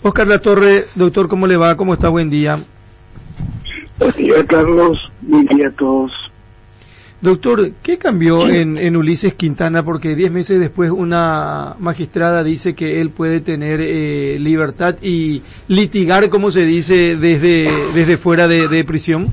Oscar Latorre, doctor, ¿cómo le va? ¿Cómo está? Buen día. Buen día, Carlos. Buen día a todos. Doctor, ¿qué cambió en Ulises Quintana? Porque 10 meses después una magistrada dice que él puede tener libertad y litigar, como se dice, desde fuera de prisión.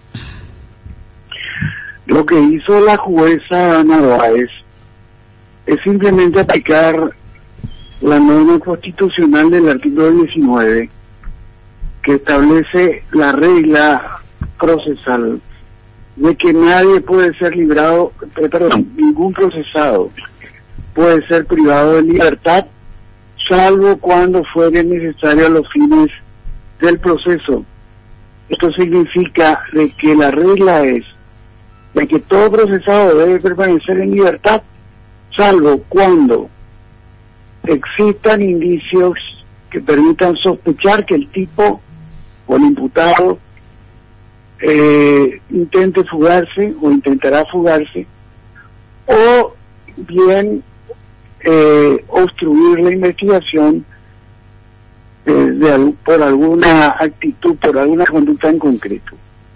Lo que hizo la jueza Narváez es simplemente aplicar la norma constitucional del artículo 19, que establece la regla procesal de que nadie puede ser librado, ningún procesado puede ser privado de libertad, salvo cuando fuere necesario a los fines del proceso. Esto significa de que la regla es de que todo procesado debe permanecer en libertad, salvo cuando existan indicios que permitan sospechar que el tipo o el imputado intente fugarse o intentará fugarse, o bien obstruir la investigación por alguna actitud, por alguna conducta en concreto.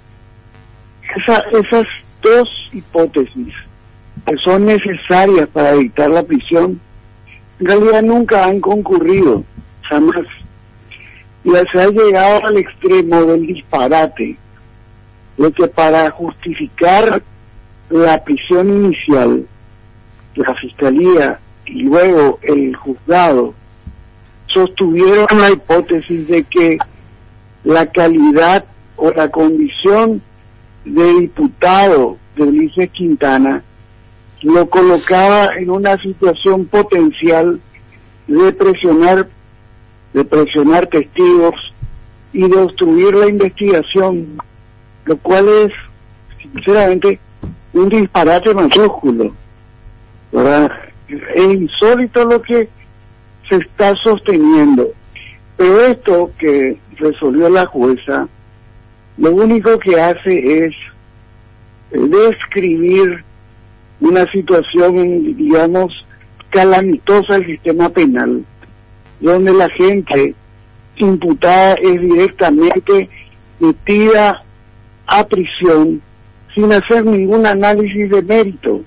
Esas dos hipótesis que son necesarias para evitar la prisión en realidad nunca han concurrido, jamás. Y se ha llegado al extremo del disparate, de que para justificar la prisión inicial, la fiscalía y luego el juzgado sostuvieron la hipótesis de que la calidad o la condición de diputado de Ulises Quintana lo colocaba en una situación potencial de presionar testigos y de obstruir la investigación, lo cual es, sinceramente, un disparate mayúsculo, ¿verdad? Es insólito lo que se está sosteniendo, pero esto que resolvió la jueza, lo único que hace es describir una situación, digamos, calamitosa del sistema penal, donde la gente imputada es directamente metida a prisión sin hacer ningún análisis de mérito.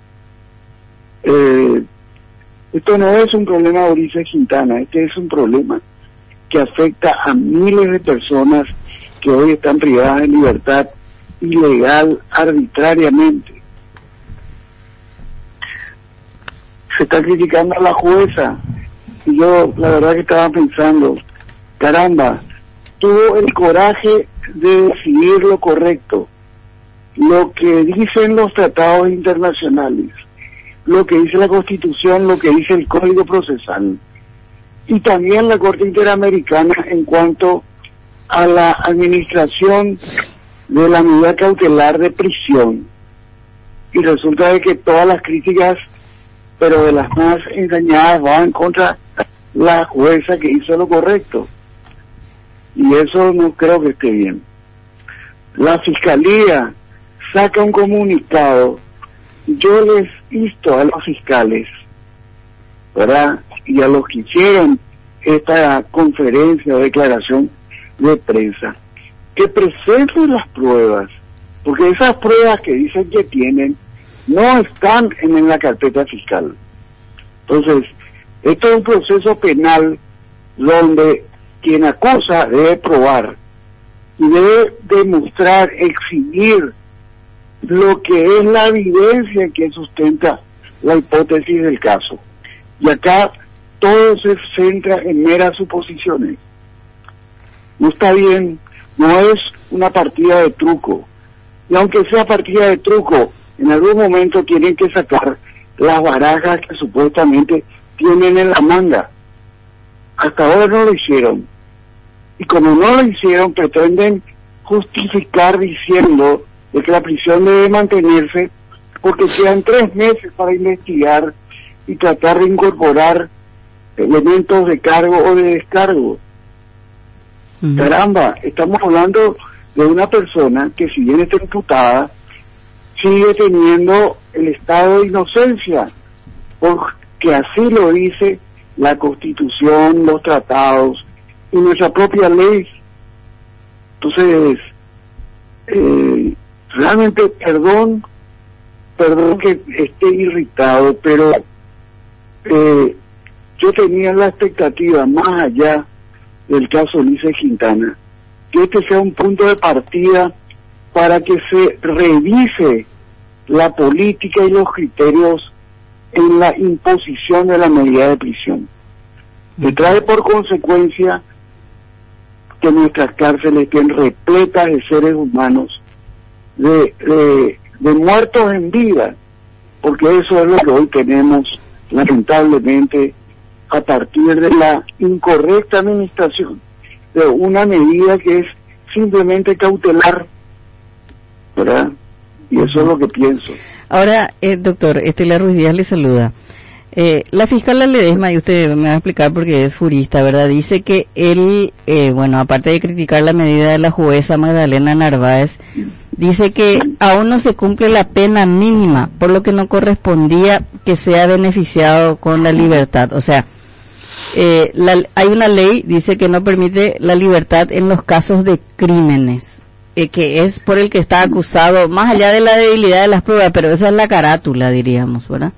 Esto no es un problema de Ulises Quintana, este es un problema que afecta a miles de personas que hoy están privadas de libertad ilegal, arbitrariamente. Se está criticando a la jueza, y yo la verdad que estaba pensando, caramba, tuvo el coraje de decidir lo correcto, lo que dicen los tratados internacionales, lo que dice la Constitución, lo que dice el Código Procesal, y también la Corte Interamericana en cuanto a la administración de la medida cautelar de prisión. Y resulta de que todas las críticas, pero de las más engañadas, van contra la jueza que hizo lo correcto. Y eso no creo que esté bien. La Fiscalía saca un comunicado. Yo les insto a los fiscales, ¿verdad?, y a los que hicieron esta conferencia o declaración de prensa, que presenten las pruebas, porque esas pruebas que dicen que tienen no están en la carpeta fiscal. Entonces, esto es un proceso penal donde quien acusa debe probar y debe demostrar, exhibir lo que es la evidencia que sustenta la hipótesis del caso. Y acá todo se centra en meras suposiciones. No está bien, no es una partida de truco. Y aunque sea partida de truco, en algún momento tienen que sacar las barajas que supuestamente tienen en la manga. Hasta ahora no lo hicieron. Y como no lo hicieron, pretenden justificar diciendo de que la prisión debe mantenerse porque quedan 3 meses para investigar y tratar de incorporar elementos de cargo o de descargo. Caramba, estamos hablando de una persona que, si bien está imputada, sigue teniendo el estado de inocencia, porque así lo dice la Constitución, los tratados y nuestra propia ley. Entonces, realmente perdón que esté irritado, pero yo tenía la expectativa, más allá del caso Ulises Quintana, que este sea un punto de partida para que se revise la política y los criterios en la imposición de la medida de prisión, que trae por consecuencia que nuestras cárceles estén repletas de seres humanos, de muertos en vida, porque eso es lo que hoy tenemos, lamentablemente, a partir de la incorrecta administración de una medida que es simplemente cautelar, ¿verdad? Y eso es lo que pienso. Ahora, doctor, Estela Ruiz Díaz le saluda. La fiscal Ledesma, y usted me va a explicar porque es jurista, ¿verdad? Dice que él, aparte de criticar la medida de la jueza Magdalena Narváez, dice que aún no se cumple la pena mínima, por lo que no correspondía que sea beneficiado con la libertad. O sea, hay una ley, dice que no permite la libertad en los casos de crímenes, que es por el que está acusado, más allá de la debilidad de las pruebas, pero esa es la carátula, diríamos, ¿verdad?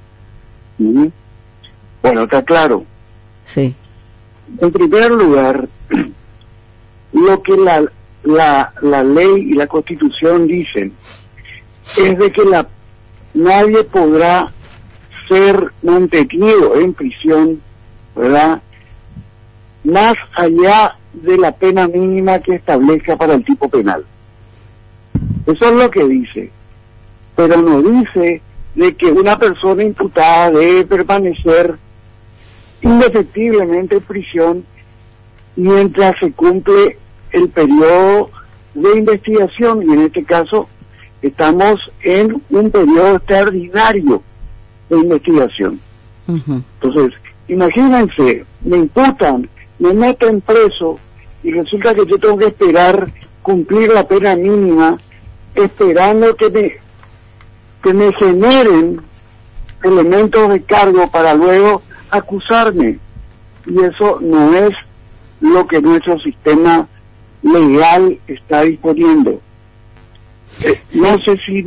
Bueno, está claro. Sí. En primer lugar, lo que la ley y la Constitución dicen es de que nadie podrá ser mantenido en prisión, ¿verdad?, más allá de la pena mínima que establezca para el tipo penal. Eso es lo que dice, pero no dice de que una persona imputada debe permanecer indefectiblemente en prisión mientras se cumple el periodo de investigación, y en este caso estamos en un periodo extraordinario de investigación. Entonces, imagínense, me imputan, me meten preso y resulta que yo tengo que esperar cumplir la pena mínima esperando que me generen elementos de cargo para luego acusarme, y eso no es lo que nuestro sistema legal está disponiendo. No sé si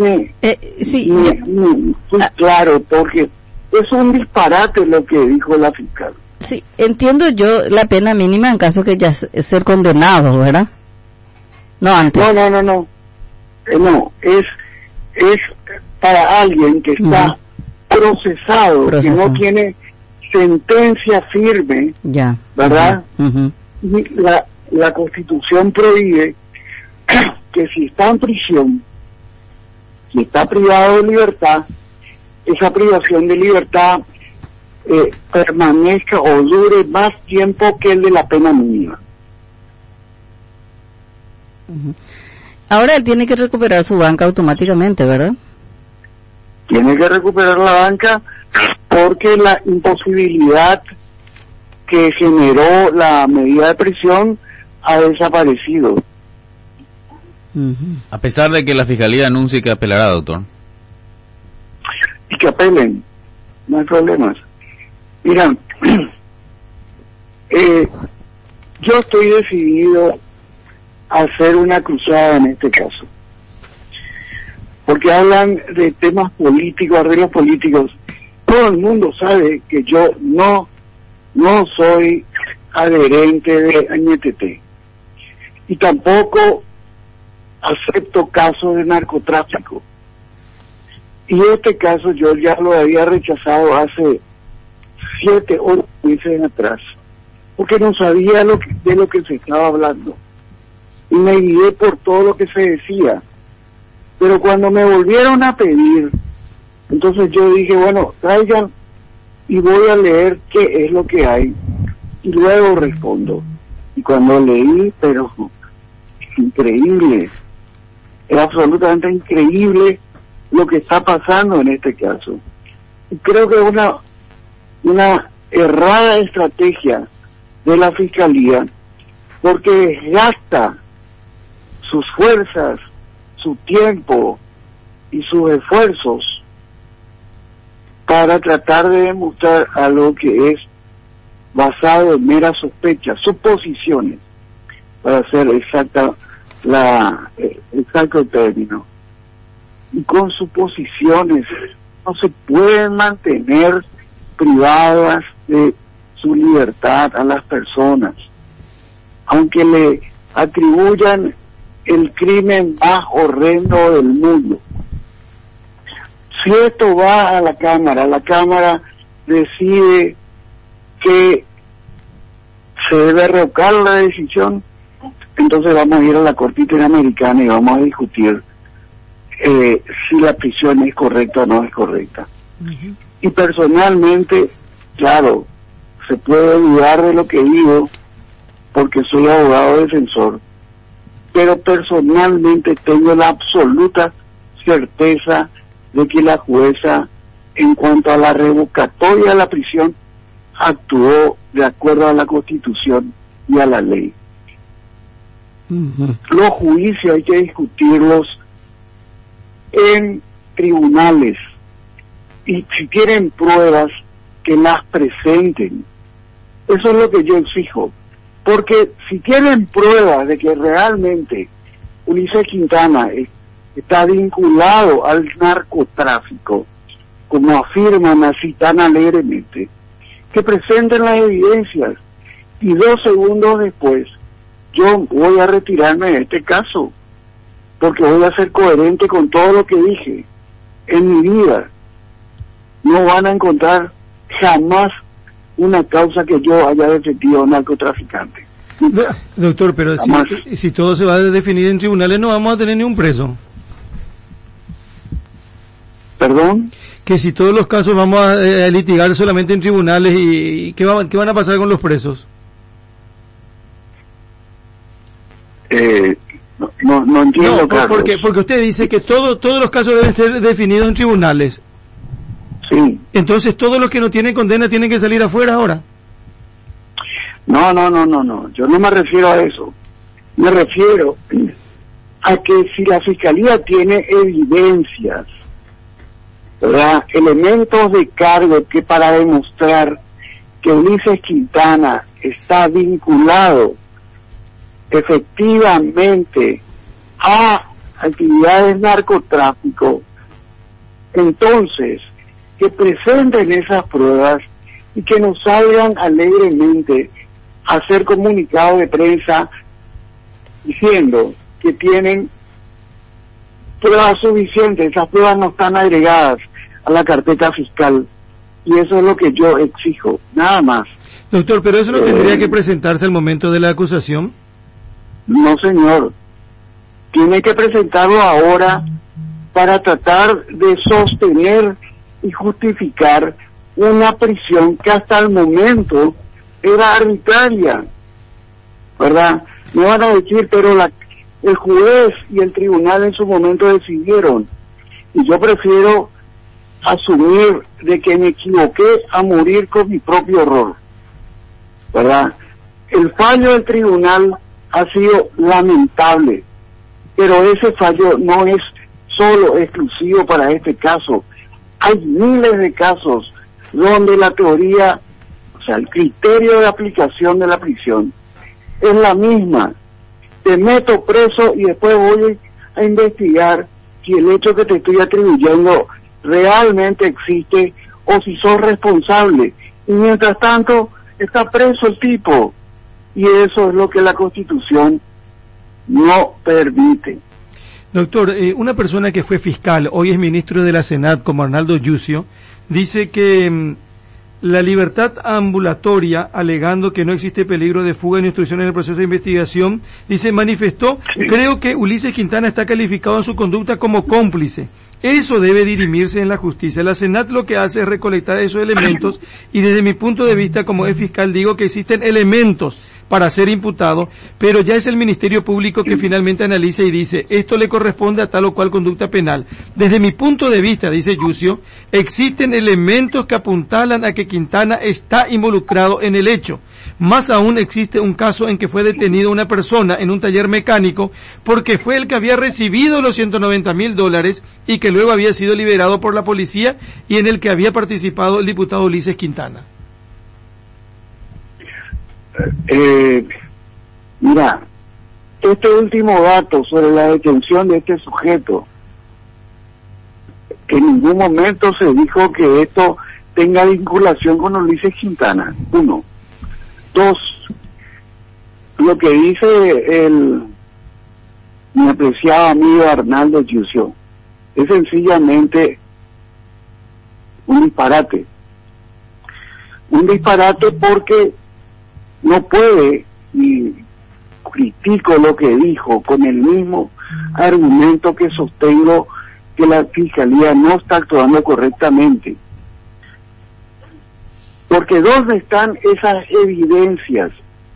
claro, porque es un disparate lo que dijo la fiscal. Sí, entiendo yo la pena mínima en caso que ya ser condenado, ¿verdad? No antes. No, es para alguien que está procesado, que no tiene sentencia firme, ya, ¿verdad? Y la Constitución prohíbe que si está en prisión, si está privado de libertad, esa privación de libertad permanezca o dure más tiempo que el de la pena mínima. Ahora él tiene que recuperar su banca automáticamente, ¿verdad? Tiene que recuperar la banca porque la imposibilidad que generó la medida de prisión ha desaparecido. A pesar de que la Fiscalía anuncie que apelará, doctor. Y que apelen, no hay problemas. Mira, yo estoy decidido a hacer una cruzada en este caso, porque hablan de temas políticos, arreglos políticos. Todo el mundo sabe que yo no soy adherente de NTT, y tampoco acepto casos de narcotráfico. Y este caso yo ya lo había rechazado hace 7 o 8 meses atrás, porque no sabía de lo que se estaba hablando, y me guié por todo lo que se decía. Pero cuando me volvieron a pedir, entonces yo dije, bueno, traigan y voy a leer qué es lo que hay, y luego respondo. Y cuando leí, pero increíble, es absolutamente increíble lo que está pasando en este caso. Y creo que es una errada estrategia de la Fiscalía, porque gasta sus fuerzas, su tiempo y sus esfuerzos para tratar de demostrar algo que es basado en meras sospechas, suposiciones, para ser exacto término. Y con suposiciones no se pueden mantener privadas de su libertad a las personas, aunque le atribuyan el crimen más horrendo del mundo. Si esto va a la Cámara decide que se debe revocar la decisión, entonces vamos a ir a la Corte Interamericana y vamos a discutir si la prisión es correcta o no es correcta. Uh-huh. Y personalmente, claro, se puede dudar de lo que digo porque soy abogado defensor, pero personalmente tengo la absoluta certeza de que la jueza, en cuanto a la revocatoria de la prisión, actuó de acuerdo a la Constitución y a la ley. Uh-huh. Los juicios hay que discutirlos en tribunales, y si tienen pruebas, que las presenten. Eso es lo que yo exijo, porque si tienen pruebas de que realmente Ulises Quintana está vinculado al narcotráfico, como afirman así tan alegremente, que presenten las evidencias, y 2 segundos después yo voy a retirarme de este caso, porque voy a ser coherente con todo lo que dije. En mi vida no van a encontrar jamás una causa que yo haya defendido a un narcotraficante. Doctor, pero si todo se va a definir en tribunales, no vamos a tener ni un preso. ¿Perdón? Que si todos los casos vamos a litigar solamente en tribunales, ¿y qué van a pasar con los presos? No entiendo, Carlos. Porque usted dice que todos los casos deben ser definidos en tribunales. Sí. Entonces, todos los que no tienen condena tienen que salir afuera ahora. No. Yo no me refiero a eso. Me refiero a que si la Fiscalía tiene evidencias, ¿verdad?, elementos de cargo que para demostrar que Ulises Quintana está vinculado efectivamente a actividades de narcotráfico, entonces que presenten esas pruebas y que nos salgan alegremente a hacer comunicados de prensa diciendo que tienen pruebas suficientes. Esas pruebas no están agregadas a la carpeta fiscal, y eso es lo que yo exijo, nada más. Doctor, pero eso no tendría que presentarse al momento de la acusación. No, señor, tiene que presentarlo ahora para tratar de sostener y justificar una prisión que hasta el momento era arbitraria, ¿verdad? Me van a decir, pero el juez y el tribunal en su momento decidieron, y yo prefiero asumir de que me equivoqué a morir con mi propio error, ¿verdad? El fallo del tribunal ha sido lamentable, pero ese fallo no es solo exclusivo para este caso. Hay miles de casos donde la teoría, o sea, el criterio de aplicación de la prisión es la misma. Te meto preso y después voy a investigar si el hecho que te estoy atribuyendo realmente existe o si sos responsable. Y mientras tanto está preso el tipo. Y eso es lo que la Constitución no permite. Doctor, una persona que fue fiscal, hoy es ministro de la Senat, como Arnaldo Yucio, dice que la libertad ambulatoria, alegando que no existe peligro de fuga ni obstrucción en el proceso de investigación, dice, manifestó, creo que Ulises Quintana está calificado en su conducta como cómplice. Eso debe dirimirse en la justicia. La Senat lo que hace es recolectar esos elementos, y desde mi punto de vista como es fiscal digo que existen elementos para ser imputado, pero ya es el Ministerio Público que finalmente analiza y dice, esto le corresponde a tal o cual conducta penal. Desde mi punto de vista, dice Yucio, existen elementos que apuntalan a que Quintana está involucrado en el hecho. Más aún existe un caso en que fue detenido una persona en un taller mecánico porque fue el que había recibido los $190,000 y que luego había sido liberado por la policía, y en el que había participado el diputado Ulises Quintana. Mira, este último dato sobre la detención de este sujeto, que en ningún momento se dijo que esto tenga vinculación con Ulises Quintana, 1. 2, lo que dice mi apreciado amigo Arnaldo Giusio es sencillamente un disparate. Un disparate porque no puede, y critico lo que dijo con el mismo argumento que sostengo que la Fiscalía no está actuando correctamente. Porque ¿dónde están esas evidencias?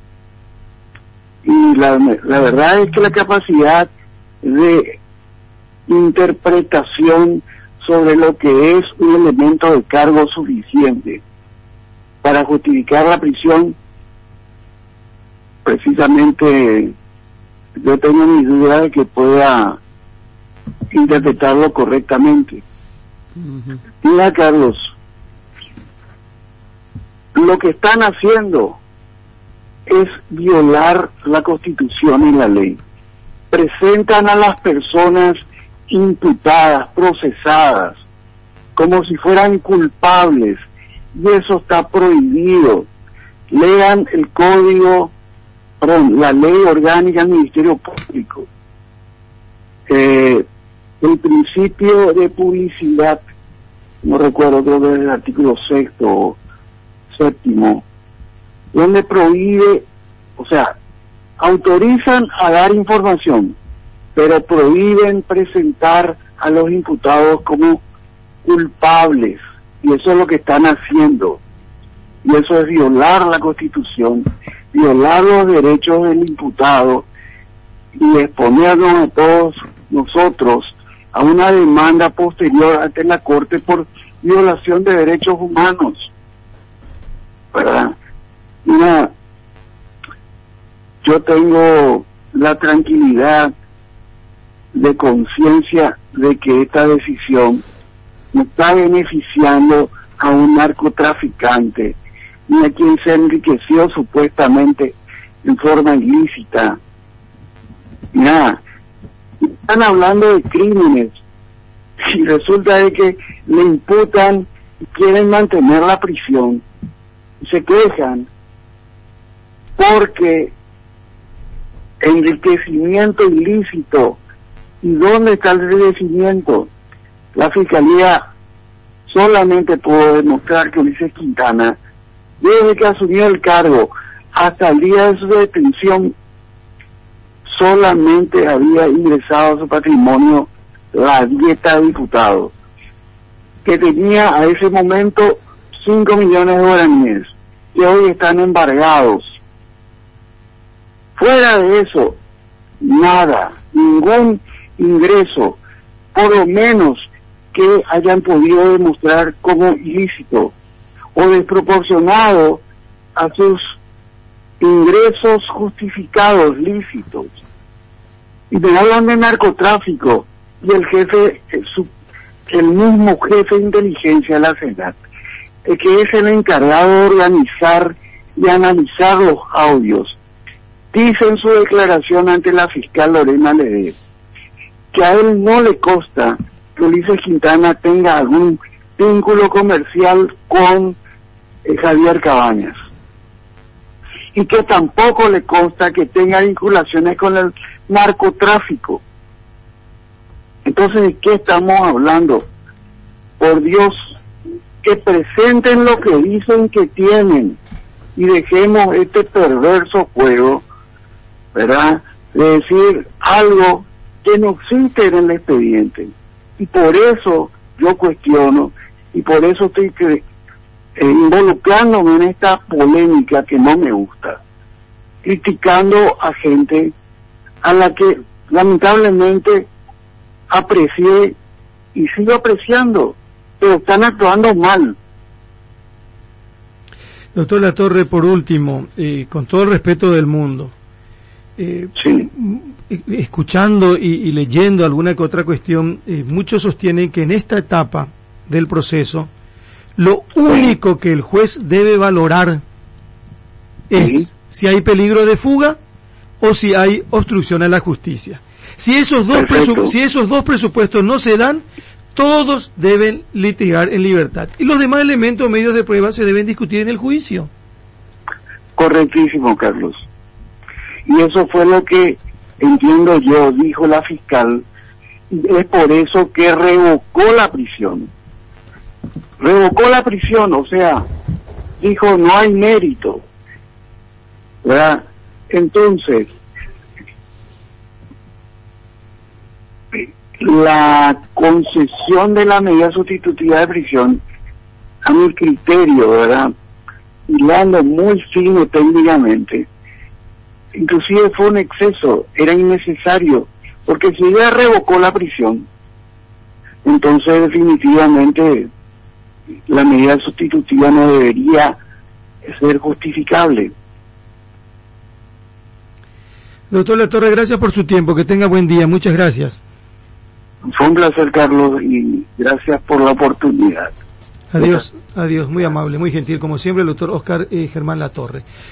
Y la verdad es que la capacidad de interpretación sobre lo que es un elemento de cargo suficiente para justificar la prisión, precisamente yo tengo mi duda de que pueda interpretarlo correctamente. Mira, Carlos, lo que están haciendo es violar la Constitución y la ley. Presentan a las personas imputadas, procesadas, como si fueran culpables, y eso está prohibido. Lean el código, la ley orgánica del Ministerio Público. El principio de publicidad, no recuerdo, creo que es el artículo 6 o 7, donde prohíbe, o sea, autorizan a dar información, pero prohíben presentar a los imputados como culpables, y eso es lo que están haciendo, y eso es violar la Constitución, violar los derechos del imputado, y exponernos a todos nosotros a una demanda posterior ante la Corte por violación de derechos humanos, ¿verdad? Mira, yo tengo la tranquilidad de conciencia de que esta decisión no está beneficiando a un narcotraficante ni a quien se enriqueció supuestamente en forma ilícita. Mira, están hablando de crímenes y resulta de que le imputan y quieren mantener la prisión y se quejan porque enriquecimiento ilícito. ¿Y dónde está el enriquecimiento? La Fiscalía solamente pudo demostrar que Ulises Quintana, desde que asumió el cargo hasta el día de su detención, solamente había ingresado a su patrimonio la dieta de diputado, que tenía a ese momento 5 millones de guaraníes, que hoy están embargados. Fuera de eso, nada, ningún ingreso, por lo menos que hayan podido demostrar como ilícito o desproporcionado a sus ingresos justificados lícitos. Y me hablan de narcotráfico, y el jefe, el mismo jefe de inteligencia de la Senat, que es el encargado de organizar y analizar los audios, dice en su declaración ante la fiscal Lorena Ledesma que a él no le consta que Ulises Quintana tenga algún vínculo comercial con Javier Cabañas, y que tampoco le consta que tenga vinculaciones con el narcotráfico. Entonces, ¿de qué estamos hablando? Por Dios, que presenten lo que dicen que tienen y dejemos este perverso juego, ¿verdad?, de decir algo que no existe en el expediente. Y por eso yo cuestiono, y por eso estoy involucrándome en esta polémica que no me gusta, criticando a gente a la que lamentablemente aprecié y sigo apreciando, pero están actuando mal. Doctor Latorre, por último, con todo el respeto del mundo, Sí. Escuchando y leyendo alguna que otra cuestión, muchos sostienen que en esta etapa del proceso lo único que el juez debe valorar es si hay peligro de fuga o si hay obstrucción a la justicia. Si esos dos presupuestos no se dan, todos deben litigar en libertad. Y los demás elementos, medios de prueba, se deben discutir en el juicio. Correctísimo, Carlos. Y eso fue lo que, entiendo yo, dijo la fiscal, y es por eso que revocó la prisión. Revocó la prisión, o sea, dijo no hay mérito, ¿verdad? Entonces, la concesión de la medida sustitutiva de prisión, a mi criterio, ¿verdad?, hilando muy fino técnicamente, inclusive fue un exceso, era innecesario, porque si ya revocó la prisión, entonces definitivamente la medida sustitutiva no debería ser justificable. Doctor Latorre, gracias por su tiempo, que tenga buen día, muchas gracias. Fue un placer, Carlos, y gracias por la oportunidad. Adiós, adiós, muy amable, muy gentil, como siempre, el doctor Oscar Germán Latorre.